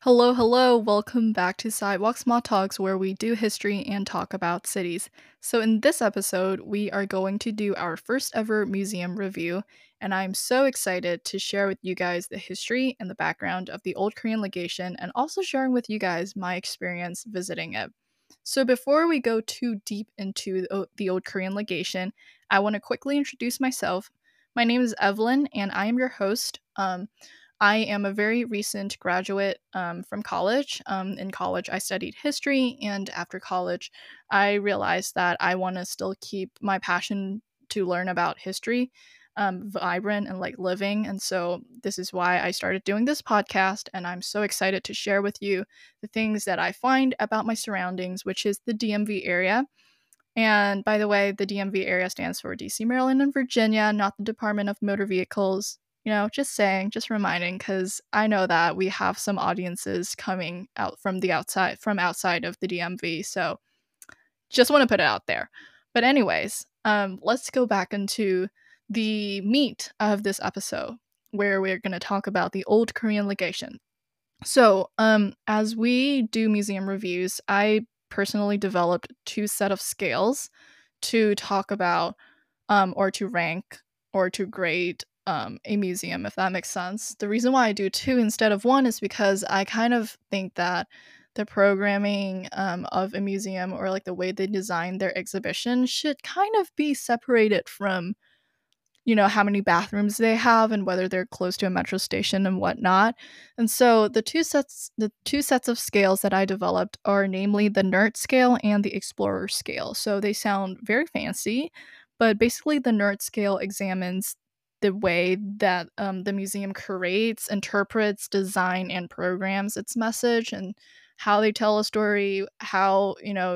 Hello, hello. Welcome back to Sidewalk Small Talks, where we do history and talk about cities. So, in this episode, we are going to do our first ever museum review, and I'm so excited to share with you guys the history and the background of the Old Korean Legation and also sharing with you guys my experience visiting it. So, before we go too deep into the Old Korean Legation, I want to quickly introduce myself. My name is Evelyn, and I am your host. I am a very recent graduate from college. In college, I studied history, and after college, I realized that I want to still keep my passion to learn about history vibrant and like living. And so, this is why I started doing this podcast. And I'm so excited to share with you the things that I find about my surroundings, which is the DMV area. And by the way, the DMV area stands for DC, Maryland, and Virginia, not the Department of Motor Vehicles. Just saying, just reminding, because I know that we have some audiences coming out from outside of the DMV. So just want to put it out there. But anyways, let's go back into the meat of this episode, where we're going to talk about the Old Korean Legation. So, as we do museum reviews, I personally developed two set of scales to talk about, or to rank, or to grade a museum, if that makes sense. The reason why I do two instead of one is because I kind of think that the programming of a museum, or like the way they design their exhibition, should kind of be separated from how many bathrooms they have and whether they're close to a metro station and whatnot. And so the two sets of scales that I developed are namely the nerd scale and the explorer scale. So they sound very fancy, but basically the nerd scale examines the way that the museum creates, interprets, design, and programs its message, and how they tell a story, how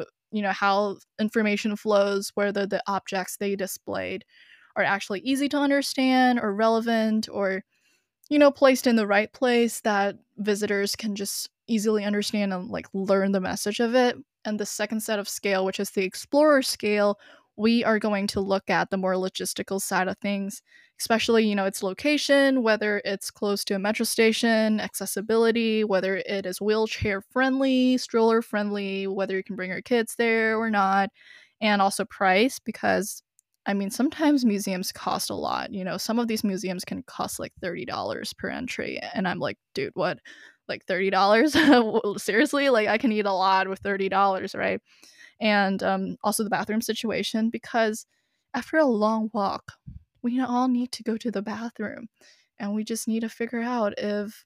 how information flows, whether the objects they displayed are actually easy to understand or relevant, or placed in the right place that visitors can just easily understand and like learn the message of it. And the second set of scale, which is the explorer scale, we are going to look at the more logistical side of things, especially its location, whether it's close to a metro station, accessibility, whether it is wheelchair friendly, stroller friendly, whether you can bring your kids there or not, and also price, because I mean, sometimes museums cost a lot. Some of these museums can cost like $30 per entry. And I'm like, dude, what? Like $30? Seriously? Like, I can eat a lot with $30, right? And also the bathroom situation, because after a long walk, we all need to go to the bathroom. And we just need to figure out if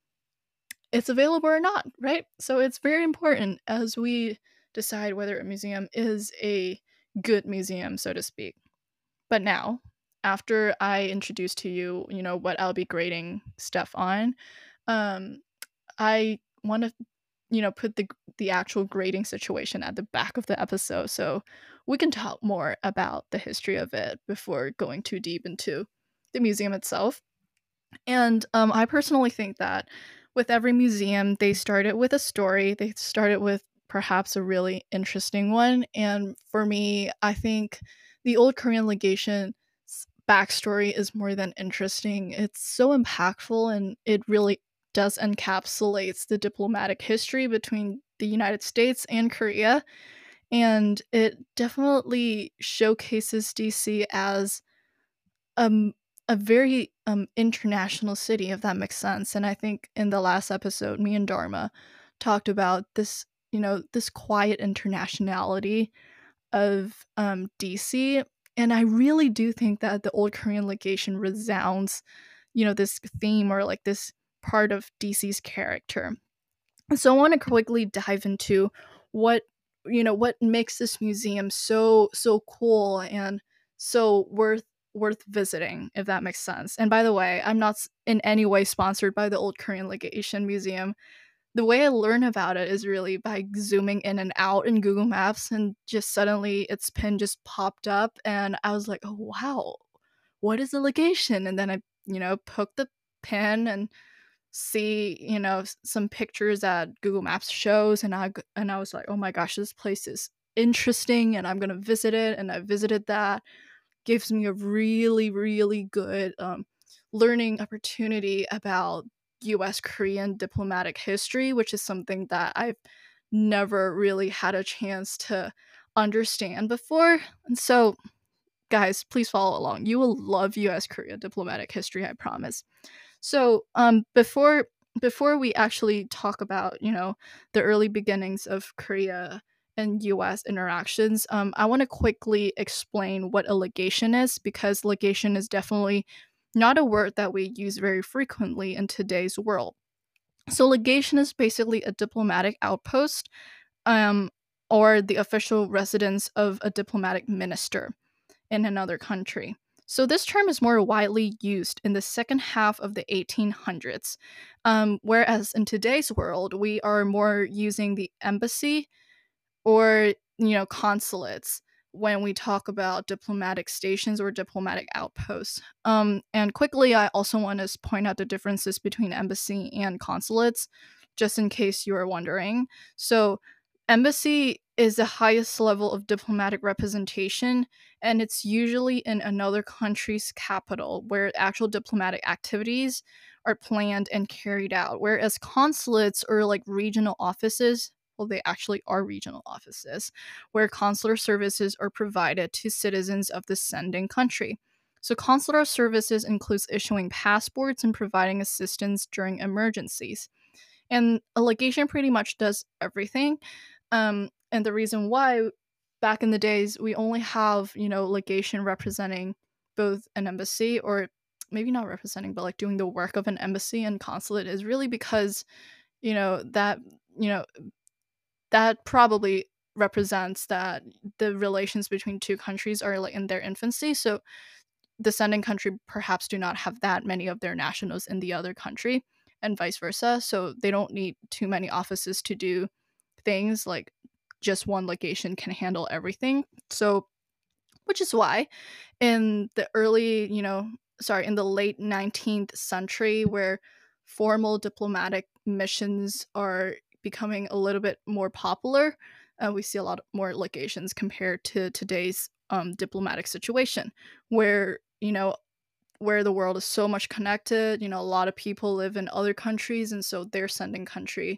it's available or not, right? So it's very important as we decide whether a museum is a good museum, so to speak. But now, after I introduce to you, what I'll be grading stuff on, um, I want to, put the actual grading situation at the back of the episode, so we can talk more about the history of it before going too deep into the museum itself. And I personally think that with every museum, they start it with a story. They start it with perhaps a really interesting one. And for me, I think the Old Korean Legation backstory is more than interesting. It's so impactful, and it really does encapsulates the diplomatic history between the United States and Korea. And it definitely showcases DC as um a very international city, if that makes sense. And I think in the last episode, me and Dharma talked about this, this quiet internationality of DC. And I really do think that the Old Korean Legation resounds, this theme, or like this part of DC's character. So I want to quickly dive into what what makes this museum so cool and so worth visiting, if that makes sense. And by the way, I'm not in any way sponsored by the Old Korean Legation Museum. The way I learn about it is really by zooming in and out in Google Maps, and just suddenly its pin just popped up, and I was like, oh wow, what is a legation? And then I poke the pin and see some pictures that Google Maps shows, and I was like, oh my gosh, this place is interesting, and I'm gonna visit it. And I visited that. Gives me a really good learning opportunity about US Korean diplomatic history, which is something that I've never really had a chance to understand before. And so, guys, please follow along. You will love US Korea diplomatic history, I promise. So, before we actually talk about, the early beginnings of Korea and US interactions, I want to quickly explain what a legation is, because legation is definitely not a word that we use very frequently in today's world. So legation is basically a diplomatic outpost, um, or the official residence of a diplomatic minister in another country. So this term is more widely used in the second half of the 1800s, whereas in today's world we are more using the embassy or consulates when we talk about diplomatic stations or diplomatic outposts. And quickly, I also want to point out the differences between embassy and consulates, just in case you are wondering. So embassy is the highest level of diplomatic representation, and it's usually in another country's capital where actual diplomatic activities are planned and carried out, whereas consulates or like regional offices, well, they actually are regional offices, where consular services are provided to citizens of the sending country. So, consular services includes issuing passports and providing assistance during emergencies. And a legation pretty much does everything. And the reason why, back in the days, we only have, legation representing both an embassy, or maybe not representing, but like doing the work of an embassy and consulate, is really because, you know, that, you know, that probably represents that the relations between two countries are like in their infancy. So the sending country perhaps do not have that many of their nationals in the other country, and vice versa. So they don't need too many offices to do things. Like just one legation can handle everything. So, which is why in the in the late 19th century, where formal diplomatic missions are becoming a little bit more popular, we see a lot more legations compared to today's diplomatic situation, where where the world is so much connected. A lot of people live in other countries, and so their sending country,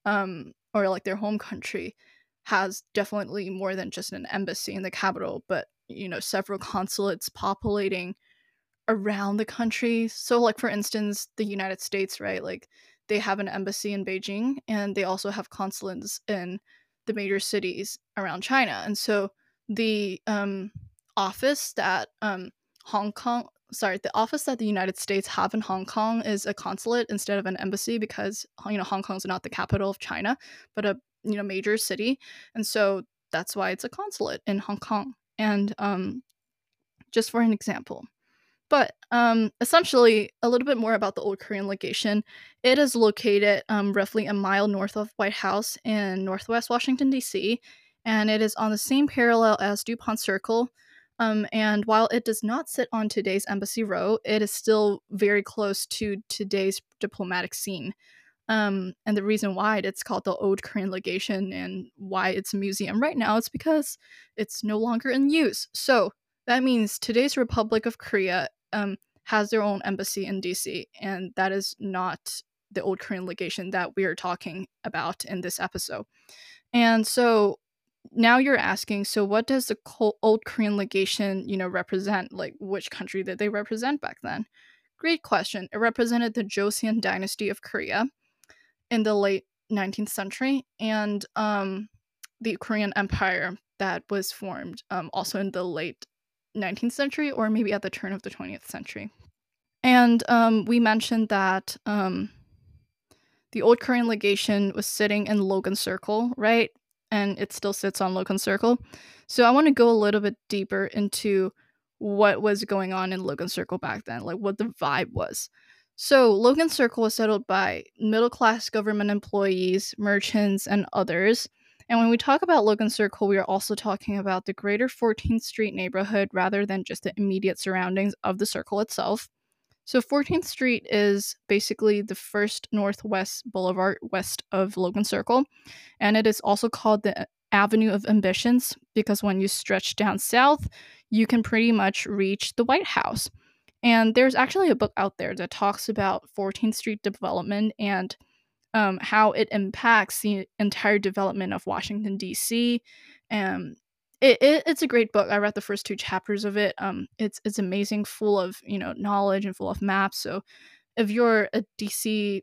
or like their home country, has definitely more than just an embassy in the capital, but several consulates populating around the country. So, like for instance, the United States, right? Like they have an embassy in Beijing, and they also have consulates in the major cities around China. And so the office that Hong Kong, sorry, the office that the United States have in Hong Kong is a consulate instead of an embassy, because Hong Kong is not the capital of China, but a major city, and so that's why it's a consulate in Hong Kong. And just for an example. But essentially, a little bit more about the Old Korean Legation. It is located roughly a mile north of White House in Northwest Washington, D.C., and it is on the same parallel as DuPont Circle. And while it does not sit on today's Embassy Row, it is still very close to today's diplomatic scene. And the reason why it's called the Old Korean Legation and why it's a museum right now is because it's no longer in use. So that means today's Republic of Korea has their own embassy in DC, and that is not the Old Korean Legation that we are talking about in this episode. And so now you're asking, so what does the Old Korean Legation, represent? Like, which country did they represent back then? Great question. It represented the Joseon dynasty of Korea in the late 19th century, and the Korean Empire that was formed also in the late 19th century, or maybe at the turn of the 20th century. And we mentioned that the Old Korean Legation was sitting in Logan Circle, right? And it still sits on Logan Circle. So I want to go a little bit deeper into what was going on in Logan Circle back then, like what the vibe was. So Logan Circle was settled by middle-class government employees, merchants, and others. And when we talk about Logan Circle, we are also talking about the greater 14th Street neighborhood rather than just the immediate surroundings of the circle itself. So 14th Street is basically the first northwest boulevard west of Logan Circle, and it is also called the Avenue of Ambitions because when you stretch down south, you can pretty much reach the White House. And there's actually a book out there that talks about 14th Street development and how it impacts the entire development of Washington, D.C. Um, it's a great book. I read the first two chapters of it. It's amazing, full of knowledge and full of maps. So if you're a DC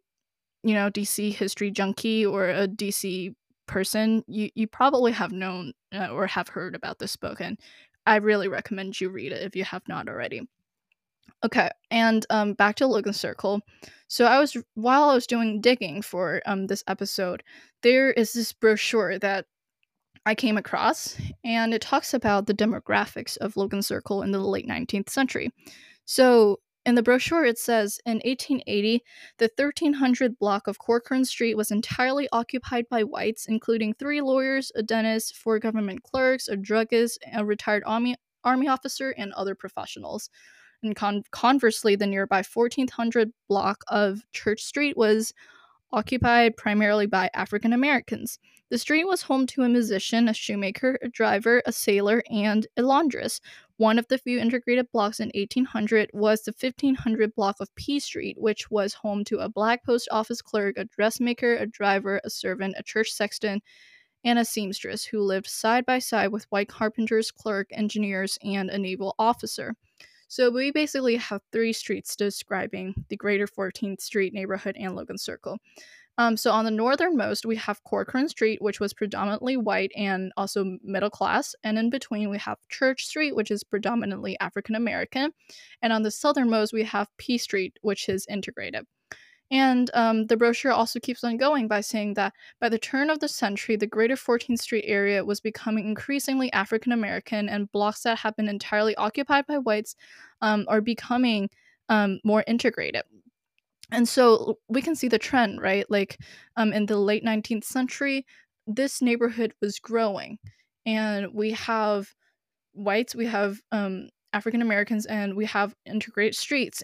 DC history junkie or a DC person, you probably have known or have heard about this book, and I really recommend you read it if you have not already. Okay, and back to Logan Circle. So while I was doing digging for this episode, there is this brochure that I came across, and it talks about the demographics of Logan Circle in the late 19th century. So in the brochure, it says in 1880, the 1300 block of Corcoran Street was entirely occupied by whites, including 3 lawyers, a dentist, 4 government clerks, a druggist, a retired army officer, and other professionals. And conversely, the nearby 1400 block of Church Street was occupied primarily by African Americans. The street was home to a musician, a shoemaker, a driver, a sailor, and a laundress. One of the few integrated blocks in 1800 was the 1500 block of P Street, which was home to a black post office clerk, a dressmaker, a driver, a servant, a church sexton, and a seamstress who lived side by side with white carpenters, clerk, engineers, and a naval officer. So we basically have 3 streets describing the greater 14th Street neighborhood and Logan Circle. So on the northernmost, we have Corcoran Street, which was predominantly white and also middle class. And in between, we have Church Street, which is predominantly African American. And on the southernmost, we have P Street, which is integrated. And the brochure also keeps on going by saying that by the turn of the century, the greater 14th Street area was becoming increasingly African American, and blocks that have been entirely occupied by whites are becoming more integrated. And so we can see the trend, right? Like in the late 19th century, this neighborhood was growing, and we have whites, we have African Americans, and we have integrated streets.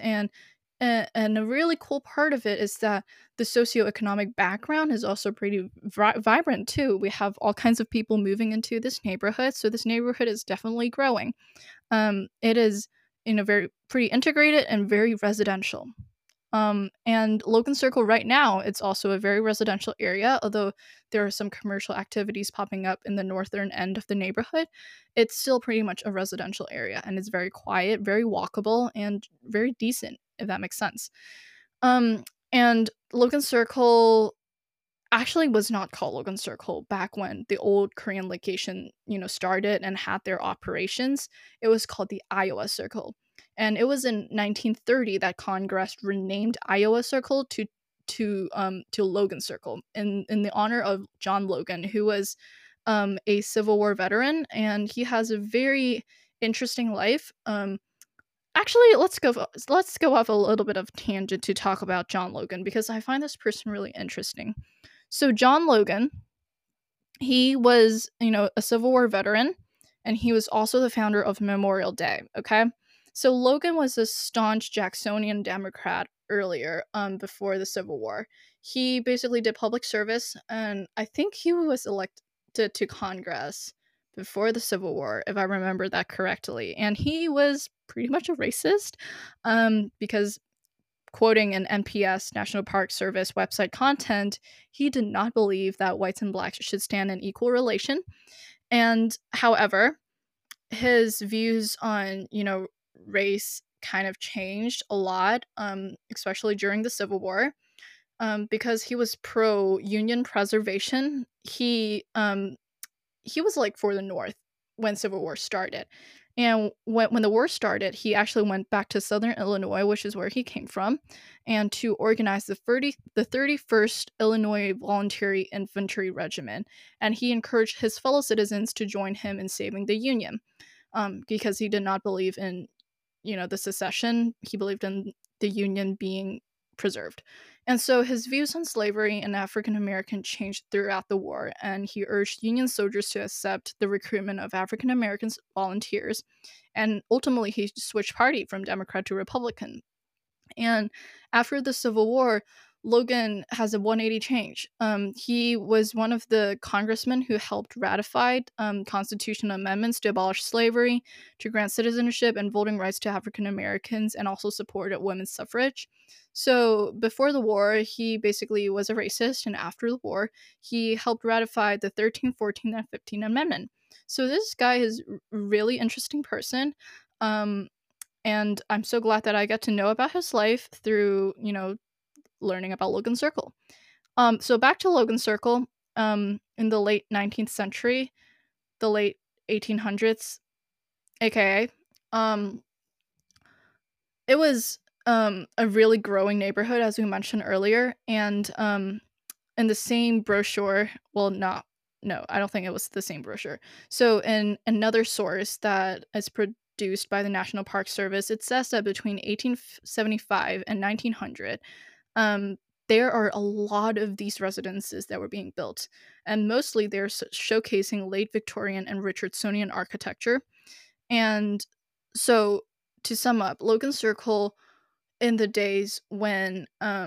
And a really cool part of it is that the socioeconomic background is also pretty vibrant too. We have all kinds of people moving into this neighborhood, so this neighborhood is definitely growing. It is very pretty integrated and very residential. And Logan Circle right now, it's also a very residential area, although there are some commercial activities popping up in the northern end of the neighborhood. It's still pretty much a residential area, and it's very quiet, very walkable, and very decent, if that makes sense. And Logan Circle actually was not called Logan Circle back when the old Korean legation, started and had their operations. It was called the Iowa Circle. And it was in 1930 that Congress renamed Iowa Circle to Logan Circle in the honor of John Logan, who was a Civil War veteran, and he has a very interesting life. Actually, let's go off a little bit of tangent to talk about John Logan, because I find this person really interesting. So John Logan, he was, a Civil War veteran, and he was also the founder of Memorial Day, okay? So Logan was a staunch Jacksonian Democrat earlier, before the Civil War. He basically did public service, and I think he was elected to Congress before the Civil War, if I remember that correctly. And he was pretty much a racist, because quoting an NPS, National Park Service website content, he did not believe that whites and blacks should stand in equal relation. And however, his views on, race kind of changed a lot, especially during the Civil War, because he was pro-Union preservation. He was like for the North when Civil War started. And when the war started, he actually went back to Southern Illinois, which is where he came from, and to organize the 31st Illinois Voluntary Infantry Regiment. And he encouraged his fellow citizens to join him in saving the Union, because he did not believe in, the secession. He believed in the Union being preserved. And so his views on slavery and African American changed throughout the war, and he urged Union soldiers to accept the recruitment of African American volunteers. And ultimately, he switched party from Democrat to Republican. And after the Civil War, Logan has a 180 change. He was one of the congressmen who helped ratify constitutional amendments to abolish slavery, to grant citizenship and voting rights to African Americans, and also supported women's suffrage. So before the war, he basically was a racist, and after the war, he helped ratify the 13th, 14th, and 15th Amendment. So this guy is a really interesting person. Um, and I'm so glad that I get to know about his life through, learning about Logan Circle. So back to Logan Circle, in the late 19th century, the late 1800s, aka, um, it was a really growing neighborhood, as we mentioned earlier, and in the same brochure, well, not, no, I don't think it was the same brochure. So in another source that is produced by the National Park Service, it says that between 1875 and 1900, um, there are a lot of these residences that were being built, and mostly they're showcasing late Victorian and Richardsonian architecture. And so, to sum up, Logan Circle in the days when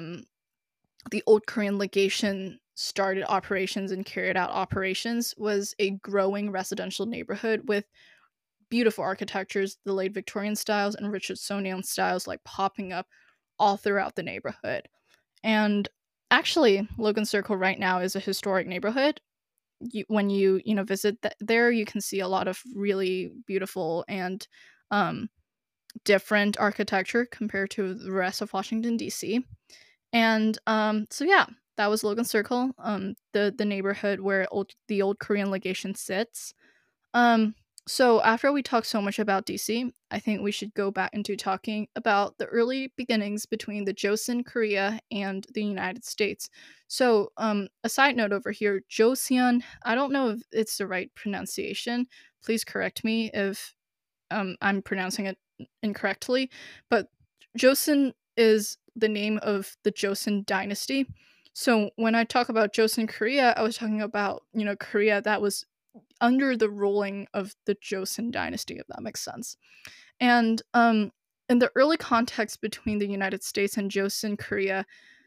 the old Korean legation started operations and carried out operations was a growing residential neighborhood with beautiful architectures, the late Victorian styles and Richardsonian styles like popping up all throughout the neighborhood. And actually, Logan Circle right now is a historic neighborhood. When you visit there, you can see a lot of really beautiful and um, different architecture compared to the rest of Washington D.C. And so yeah, that was Logan Circle, the neighborhood where the old Korean legation sits. Um, so after we talk so much about DC, I think we should go back into talking about the early beginnings between the Joseon, Korea, and the United States. So, a side note over here, Joseon, I don't know if it's the right pronunciation. Please correct me if I'm pronouncing it incorrectly, but Joseon is the name of the Joseon dynasty. So when I talk about Joseon Korea, I was talking about, Korea that was under the ruling of the Joseon dynasty, if that makes sense. And in the early context between the United States and Joseon Korea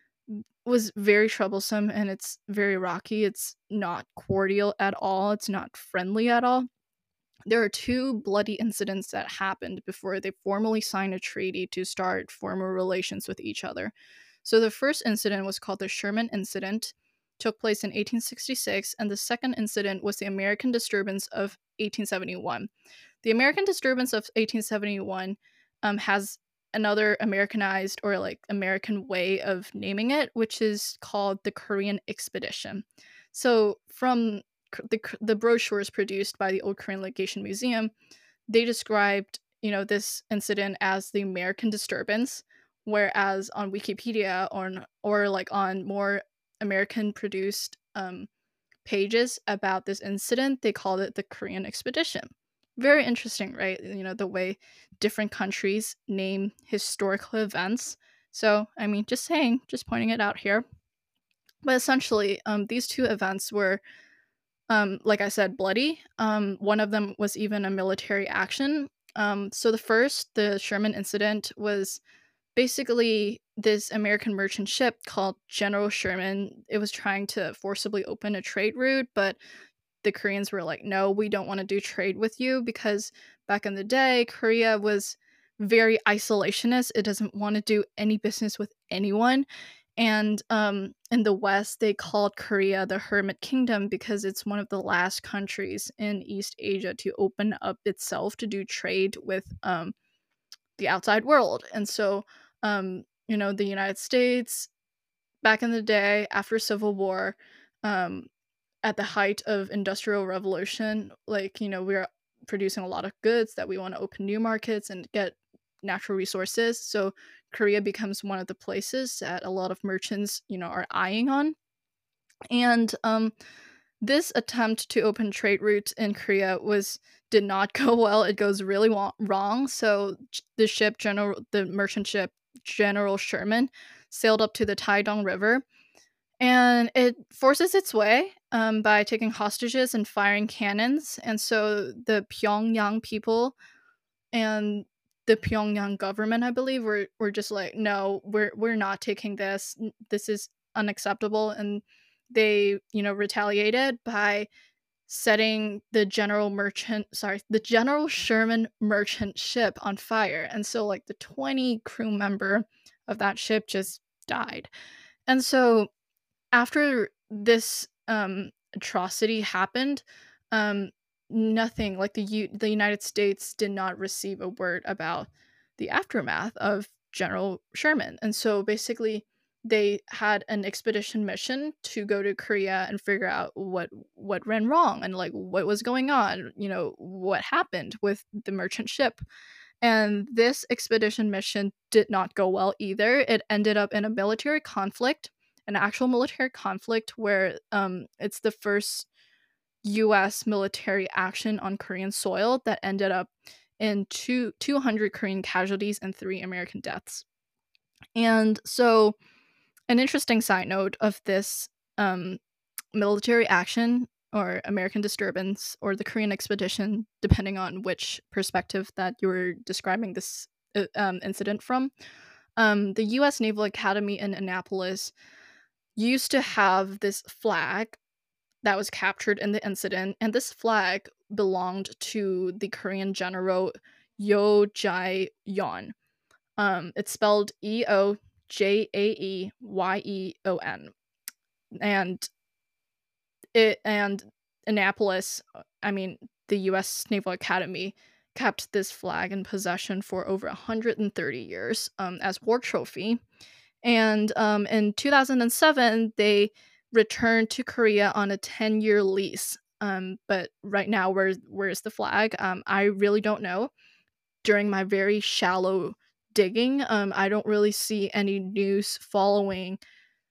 was very troublesome, and it's very rocky. It's not cordial at all. It's not friendly at all. There are two bloody incidents that happened before they formally signed a treaty to start formal relations with each other. So the first incident was called the Sherman Incident, took place in 1866, and the second incident was the American Disturbance of 1871. The American Disturbance of 1871 has another Americanized or like American way of naming it, which is called the Korean Expedition. So from the brochures produced by the Old Korean Legation Museum, they described, this incident as the American disturbance, whereas on Wikipedia or like on more American produced pages about this incident, they called it the Korean Expedition. Very interesting, right? The way different countries name historical events. So, I mean, just saying, just pointing it out here. But essentially, these two events were, like I said, bloody. One of them was even a military action. So the first, the Sherman incident, was basically this American merchant ship called General Sherman. It was trying to forcibly open a trade route, but the Koreans were like, no, we don't want to do trade with you, because back in the day, Korea was very isolationist. It doesn't want to do any business with anyone. And in the West, they called Korea the Hermit Kingdom because it's one of the last countries in East Asia to open up itself to do trade with the outside world. And so, the United States, back in the day, after Civil War, um, at the height of Industrial Revolution, like, we are producing a lot of goods that we want to open new markets and get natural resources. So Korea becomes one of the places that a lot of merchants, are eyeing on. And this attempt to open trade routes in Korea did not go well. It goes really wrong. So the merchant ship General Sherman sailed up to the Taedong River, and it forces its way by taking hostages and firing cannons. And so the Pyongyang people and the Pyongyang government, I believe, were just like, no, we're not taking this. This is unacceptable, and they, retaliated by setting the General Sherman merchant ship on fire. And so like the 20 crew member of that ship just died. And so after this atrocity happened, um nothing like the United States did not receive a word about the aftermath of General Sherman. And so basically they had an expedition mission to go to Korea and figure out what went wrong and like what was going on, what happened with the merchant ship. And this expedition mission did not go well either. It ended up in a military conflict, an actual military conflict where it's the first US military action on Korean soil that ended up in 200 Korean casualties and 3 American deaths. And so, an interesting side note of this um, military action or American disturbance or the Korean expedition, depending on which perspective that you're describing this incident from. The U.S. Naval Academy in Annapolis used to have this flag that was captured in the incident, and this flag belonged to the Korean general Yo Jae-yeon. It's spelled Eojaeyeon, and and Annapolis, I mean, the U.S. Naval Academy kept this flag in possession for over 130 years as war trophy. And in 2007, they returned to Korea on a 10-year lease. But right now, where's the flag? I really don't know. During my very shallow digging, I don't really see any news following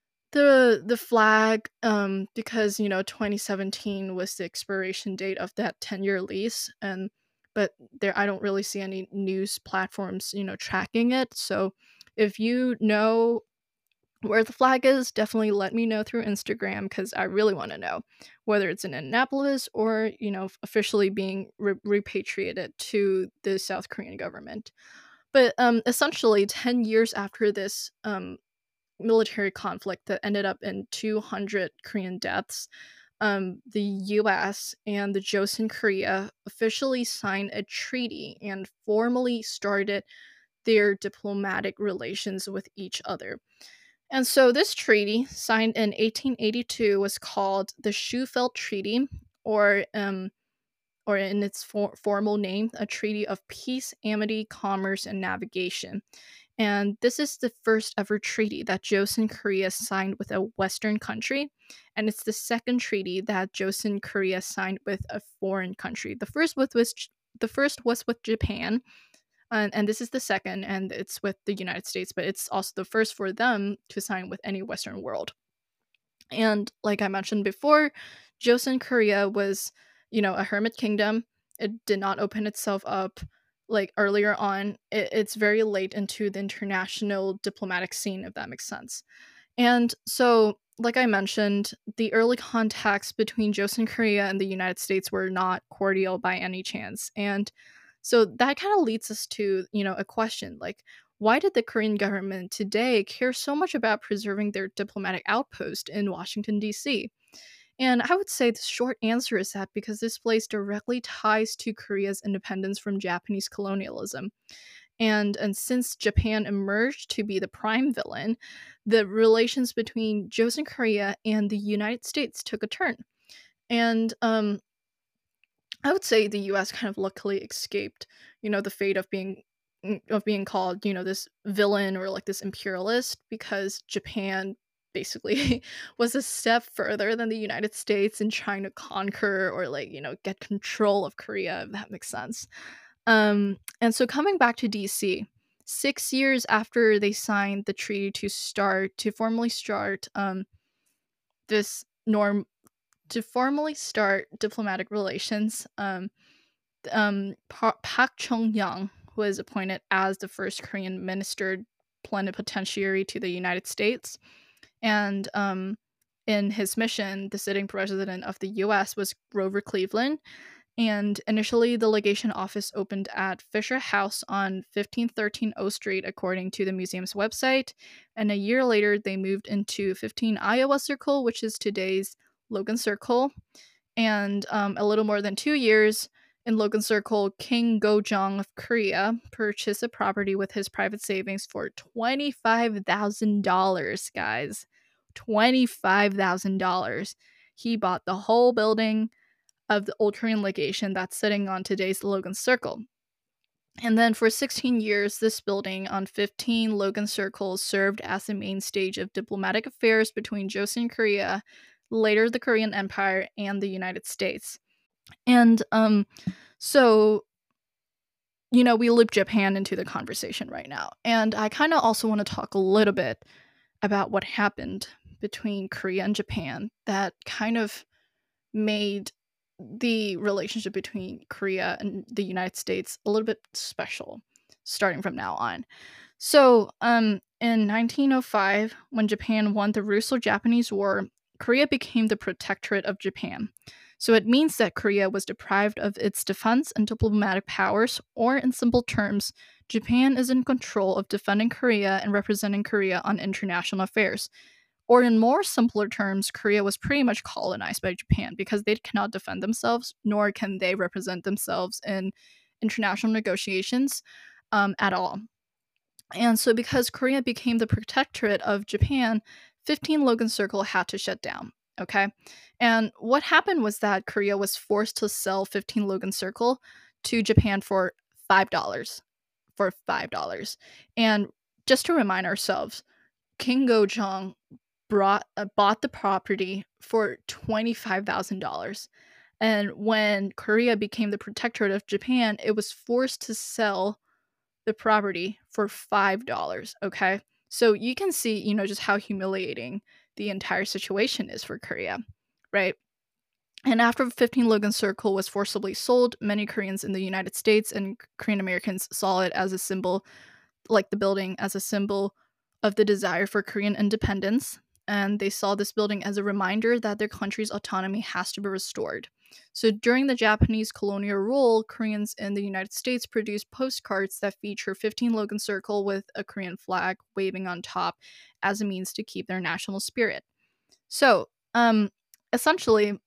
the flag, because 2017 was the expiration date of that 10-year lease, and but there I don't really see any news platforms tracking it. So if you know where the flag is, definitely let me know through Instagram because I really want to know whether it's in Annapolis or officially being repatriated to the South Korean government. But essentially 10 years after this military conflict that ended up in 200 Korean deaths, the US and the Joseon Korea officially signed a treaty and formally started their diplomatic relations with each other. And so this treaty, signed in 1882, was called the Shufelt Treaty, or or in its formal name, a treaty of peace, amity, commerce, and navigation. And this is the first ever treaty that Joseon Korea signed with a Western country, and it's the second treaty that Joseon Korea signed with a foreign country. The first was with Japan, and this is the second, and it's with the United States, but it's also the first for them to sign with any Western world. And like I mentioned before, Joseon Korea was, a hermit kingdom. It did not open itself up like earlier on. It's very late into the international diplomatic scene, if that makes sense. And so, like I mentioned, the early contacts between Joseon Korea and the United States were not cordial by any chance. And so that kind of leads us to, a question like, why did the Korean government today care so much about preserving their diplomatic outpost in Washington, D.C.? And I would say the short answer is that because this place directly ties to Korea's independence from Japanese colonialism. And since Japan emerged to be the prime villain, the relations between Joseon Korea and the United States took a turn. And I would say the US kind of luckily escaped, the fate of being called, this villain or like this imperialist, because Japan basically was a step further than the United States in trying to conquer or like, get control of Korea, if that makes sense. And so coming back to DC, 6 years after they signed the treaty to formally start this norm to formally start diplomatic relations, Park Chung-young was appointed as the first Korean minister plenipotentiary to the United States. And in his mission, the sitting president of the US was Grover Cleveland. And initially, the legation office opened at Fisher House on 1513 O Street, according to the museum's website. And a year later, they moved into 15 Iowa Circle, which is today's Logan Circle. And a little more than 2 years in Logan Circle, King Gojong of Korea purchased a property with his private savings for $25,000, guys. $25,000. He bought the whole building of the Old Korean legation that's sitting on today's Logan Circle. And then for 16 years, this building on 15 Logan Circle served as the main stage of diplomatic affairs between Joseon Korea, later the Korean Empire, and the United States. And so, we loop Japan into the conversation right now. And I kind of also want to talk a little bit about what happened between Korea and Japan that kind of made the relationship between Korea and the United States a little bit special starting from now on. So, in 1905, when Japan won the Russo-Japanese War, Korea became the protectorate of Japan. So it means that Korea was deprived of its defense and diplomatic powers, or in simple terms, Japan is in control of defending Korea and representing Korea on international affairs. Or in more simpler terms, Korea was pretty much colonized by Japan because they cannot defend themselves, nor can they represent themselves in international negotiations at all. And so, because Korea became the protectorate of Japan, 15 Logan Circle had to shut down. Okay. And what happened was that Korea was forced to sell 15 Logan Circle to Japan for $5. For $5. And just to remind ourselves, King Gojong bought the property for $25,000. And when Korea became the protectorate of Japan, it was forced to sell the property for $5. Okay. So you can see, just how humiliating the entire situation is for Korea, right? And after 15 Logan Circle was forcibly sold, many Koreans in the United States and Korean Americans saw it as a symbol, like the building, as a symbol of the desire for Korean independence. And they saw this building as a reminder that their country's autonomy has to be restored. So during the Japanese colonial rule, Koreans in the United States produced postcards that feature 15 Logan Circle with a Korean flag waving on top as a means to keep their national spirit. So, essentially,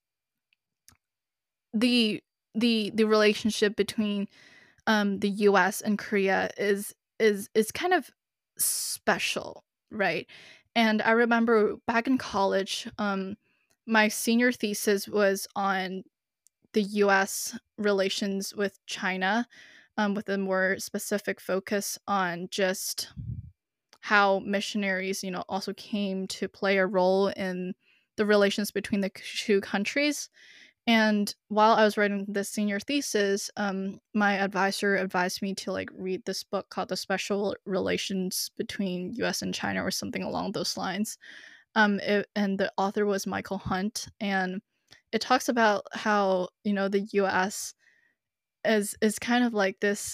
the relationship between the US and Korea is kind of special, right? And I remember back in college, my senior thesis was on the US relations with China, with a more specific focus on just how missionaries, also came to play a role in the relations between the two countries. And while I was writing this senior thesis, my advisor advised me to read this book called The Special Relations Between US and China, or something along those lines. And the author was Michael Hunt, and it talks about how, the US is kind of like this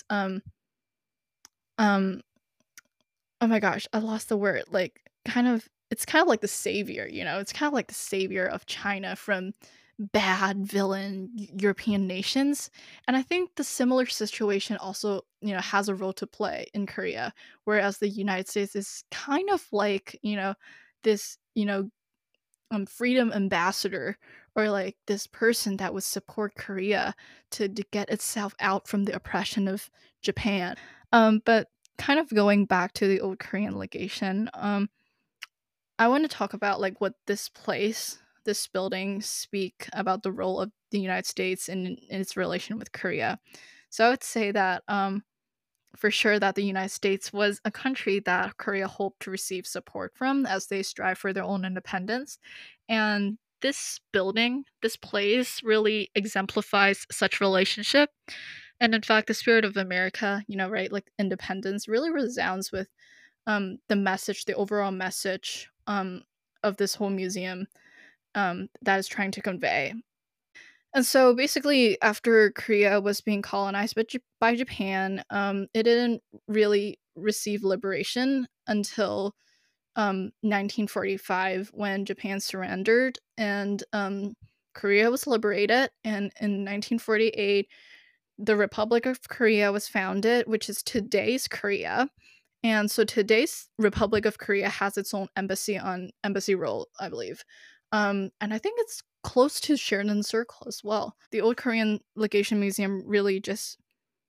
um oh my gosh, I lost the word. It's kind of like the savior, It's kind of like the savior of China from bad villain European nations. And I think the similar situation also, has a role to play in Korea, whereas the United States is kind of like, this, freedom ambassador, or like this person that would support Korea to get itself out from the oppression of Japan. But kind of going back to the old Korean legation, I want to talk about what this building speak about the role of the United States in its relation with Korea. So I would say that for sure that the United States was a country that Korea hoped to receive support from as they strive for their own independence. And this building, this place really exemplifies such relationship. And in fact, the spirit of America, right, like independence, really resounds with the message, the overall message of this whole museum that is trying to convey. And so basically, after Korea was being colonized by Japan, it didn't really receive liberation until 1945, when Japan surrendered, and Korea was liberated, and in 1948, the Republic of Korea was founded, which is today's Korea. And so today's Republic of Korea has its own embassy on Embassy Road, I believe. And I think it's close to Sheridan Circle as well. The Old Korean Legation Museum really just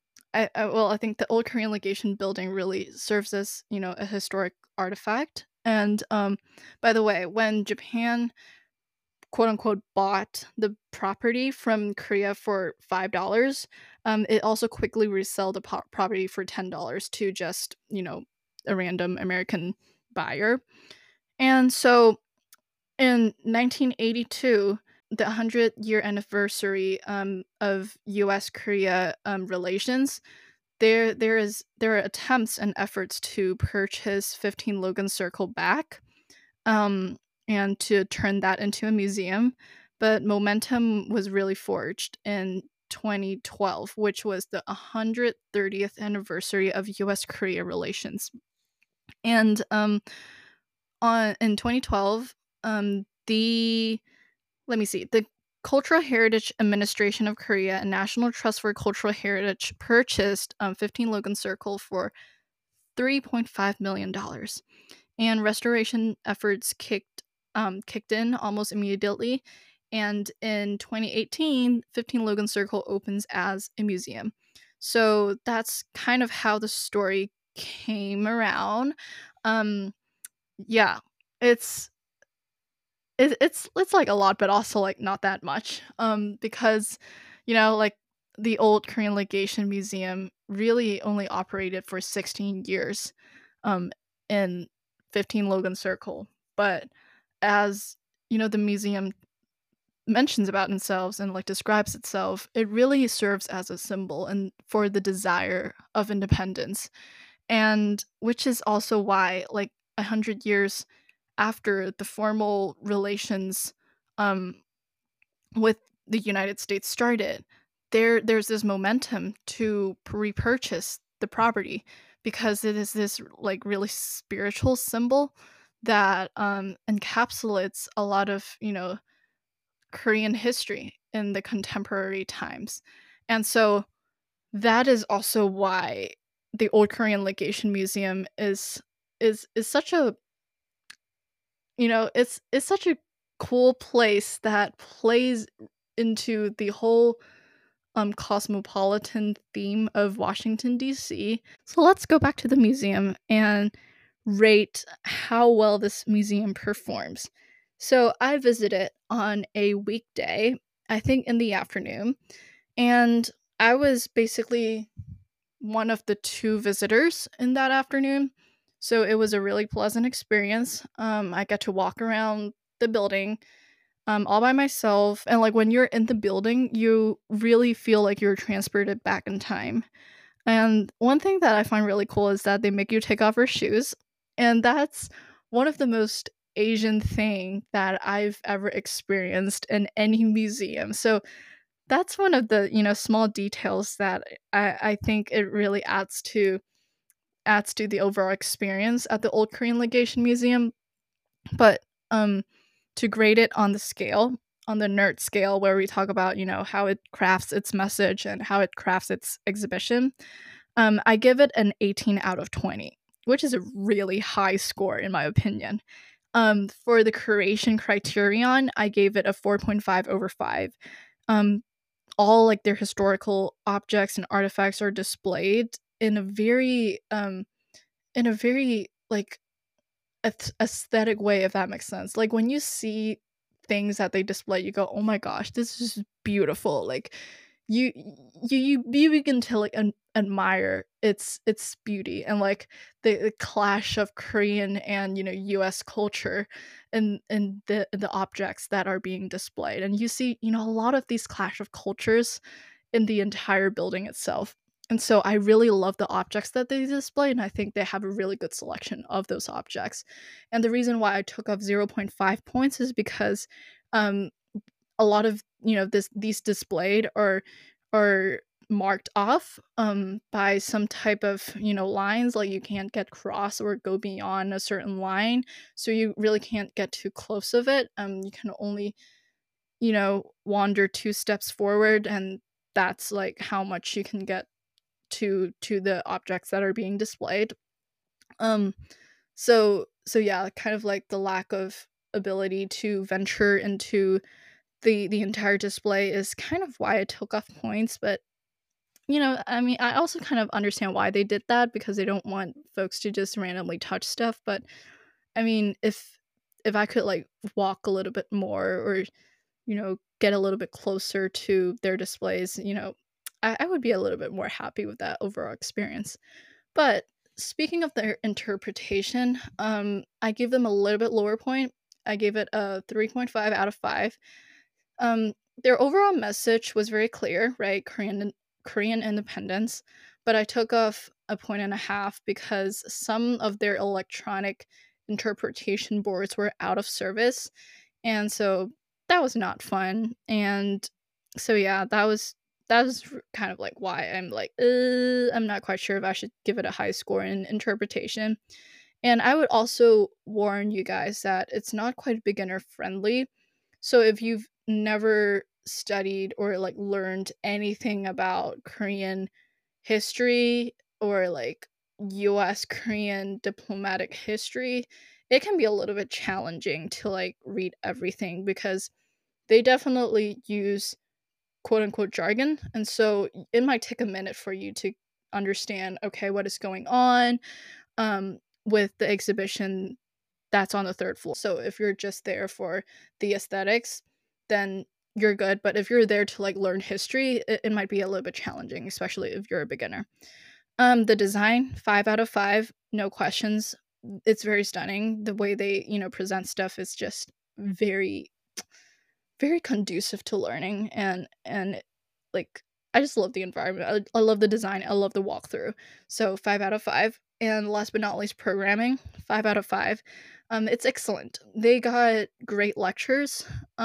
I think the Old Korean Legation building really serves as, a historic artifact. And by the way, when Japan quote unquote bought the property from Korea for $5, it also quickly resell the property for $10 to just, a random American buyer. And so in 1982, the 100-year anniversary of U.S. Korea relations, there are attempts and efforts to purchase 15 Logan Circle back, um, and to turn that into a museum. But momentum was really forged in 2012, which was the 130th anniversary of U.S. Korea relations. And on in 2012, the let me see, the Cultural Heritage Administration of Korea and National Trust for Cultural Heritage purchased 15 Logan Circle for $3.5 million, and restoration efforts kicked in almost immediately. And in 2018, 15 Logan Circle opens as a museum. So that's kind of how the story came around. Um, yeah, it's it's like a lot, but also like not that much. Because like the old Korean Legation Museum really only operated for 16 years, um, in 15 Logan Circle. But as the museum mentions about themselves and like describes itself, it really serves as a symbol and for the desire of independence, and which is also why, like 100 years after the formal relations um with the United States started, there's this momentum to repurchase the property, because it is this like really spiritual symbol that encapsulates a lot of Korean history in the contemporary times. And so that is also why the Old Korean Legation Museum is such a it's such a cool place that plays into the whole cosmopolitan theme of Washington DC. So let's go back to the museum and rate how well this museum performs. So I visited on a weekday, I think in the afternoon, and I was basically one of the two visitors in that afternoon. So it was a really pleasant experience. I got to walk around the building all by myself. And like when you're in the building, you really feel like you're transported back in time. And one thing that I find really cool is that they make you take off your shoes. And that's one of the most Asian thing that I've ever experienced in any museum. So that's one of the, small details that I think it really adds to the overall experience at the Old Korean Legation Museum. But to grade it on the scale, on the nerd scale, where we talk about, how it crafts its message and how it crafts its exhibition, I give it an 18 out of 20, which is a really high score in my opinion. For the creation criterion, I gave it a 4.5 over 5. Um, all like their historical objects and artifacts are displayed in a very like aesthetic way, if that makes sense. Like when you see things that they display, you go, "Oh my gosh, this is beautiful!" Like you you begin to like admire its beauty, and like the clash of Korean and U.S. culture and the objects that are being displayed, and you see a lot of these clash of cultures in the entire building itself. And so I really love the objects that they display, and I think they have a really good selection of those objects. And the reason why I took off zero point 0.5 points is because um, a lot of these displayed are marked off by some type of lines, like you can't get cross or go beyond a certain line, so you really can't get too close of it. You can only wander two steps forward, and that's like how much you can get to the objects that are being displayed. Um so yeah, kind of like the lack of ability to venture into the entire display is kind of why I took off points, but I mean, I also kind of understand why they did that because they don't want folks to just randomly touch stuff, but I mean, if I could like walk a little bit more or get a little bit closer to their displays, I would be a little bit more happy with that overall experience. But speaking of their interpretation, I give them a little bit lower point. I gave it a 3.5 out of 5. Um, their overall message was very clear, right? Korean independence, but I took off a point and a half because some of their electronic interpretation boards were out of service, and so that was not fun. And so yeah, that was kind of like why I'm like, I'm not quite sure if I should give it a high score in interpretation. And I would also warn you guys that it's not quite beginner friendly. So if you've never studied or like learned anything about Korean history or like US Korean diplomatic history, it can be a little bit challenging to like read everything because they definitely use quote unquote jargon. And so it might take a minute for you to understand, okay, what is going on with the exhibition that's on the third floor. So if you're just there for the aesthetics, then you're good. But if you're there to like learn history, it might be a little bit challenging, especially if you're a beginner. The design, 5 out of 5, no questions. It's very stunning. The way they, present stuff is just very, very conducive to learning, and like I just love the environment. I love the design. I love the walkthrough. So 5 out of 5. And last but not least, programming, 5 out of 5. It's excellent. They got great lectures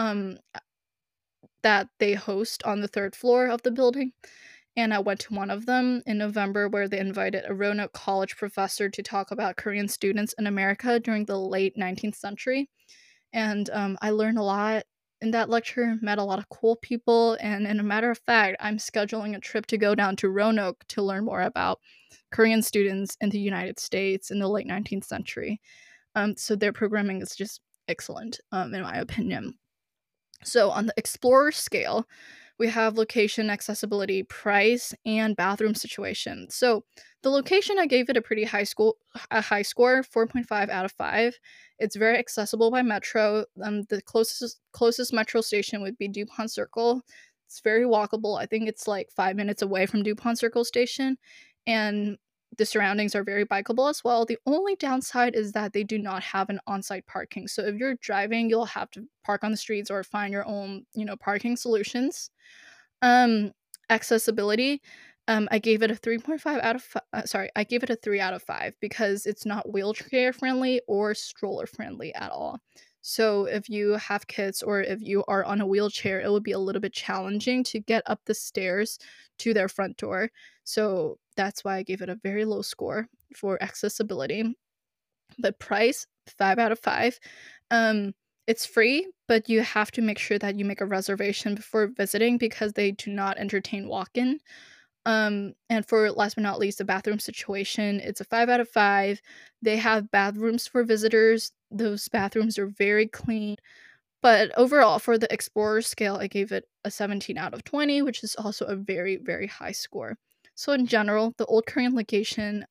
that they host on the third floor of the building. And I went to one of them in November where they invited a Roanoke College professor to talk about Korean students in America during the late 19th century. And I learned a lot in that lecture, met a lot of cool people, and in a matter of fact, I'm scheduling a trip to go down to Roanoke to learn more about Korean students in the United States in the late 19th century. So their programming is just excellent, in my opinion. So on the explorer scale, we have location, accessibility, price, and bathroom situation. So the location, I gave it a high score, 4.5 out of 5. It's very accessible by metro. The closest metro station would be DuPont Circle. It's very walkable. I think it's like 5 minutes away from DuPont Circle station, and the surroundings are very bikeable as well. The only downside is that they do not have an on-site parking. So if you're driving, you'll have to park on the streets or find your own, parking solutions. Um, accessibility. I gave it a 3.5 out of sorry, I gave it a 3 out of 5 because it's not wheelchair friendly or stroller friendly at all. So if you have kids or if you are on a wheelchair, it would be a little bit challenging to get up the stairs to their front door. So that's why I gave it a very low score for accessibility. But price, 5 out of 5. Um, it's free, but you have to make sure that you make a reservation before visiting because they do not entertain walk-in. And for last but not least, the bathroom situation, it's a 5 out of 5. They have bathrooms for visitors. Those bathrooms are very clean. But overall, for the Explorer scale, I gave it a 17 out of 20, which is also a very, very high score. So in general, the Old Korean Legation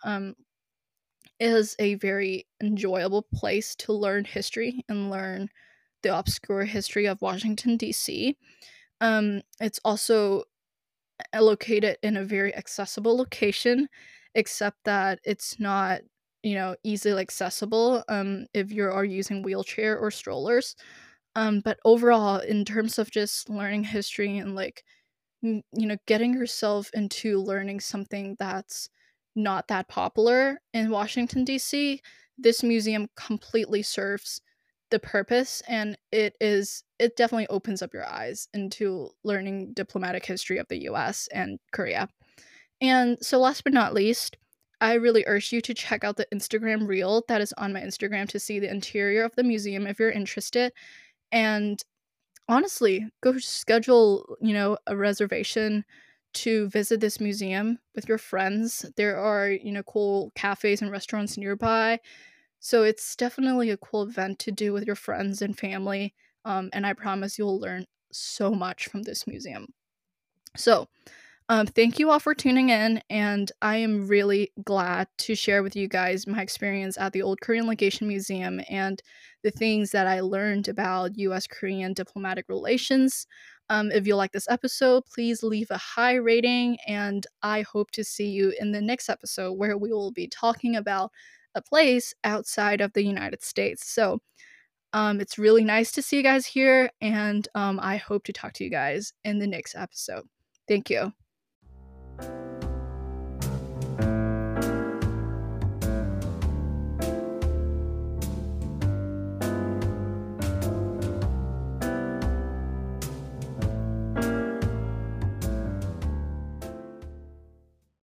is a very enjoyable place to learn history and learn the obscure history of Washington, D.C. It's also located in a very accessible location, except that it's not, easily accessible if you are using wheelchair or strollers. But overall, in terms of just learning history and like, getting yourself into learning something that's not that popular in Washington, D.C., this museum completely serves the purpose, and it definitely opens up your eyes into learning diplomatic history of the US and Korea. And so last but not least, I really urge you to check out the Instagram reel that is on my Instagram to see the interior of the museum if you're interested. And honestly, go schedule, a reservation to visit this museum with your friends. There are, cool cafes and restaurants nearby. So it's definitely a cool event to do with your friends and family. And I promise you'll learn so much from this museum. So, thank you all for tuning in, and I am really glad to share with you guys my experience at the Old Korean Legation Museum and the things that I learned about US Korean diplomatic relations. If you like this episode, please leave a high rating, and I hope to see you in the next episode where we will be talking about a place outside of the United States. So, it's really nice to see you guys here, and I hope to talk to you guys in the next episode. Thank you.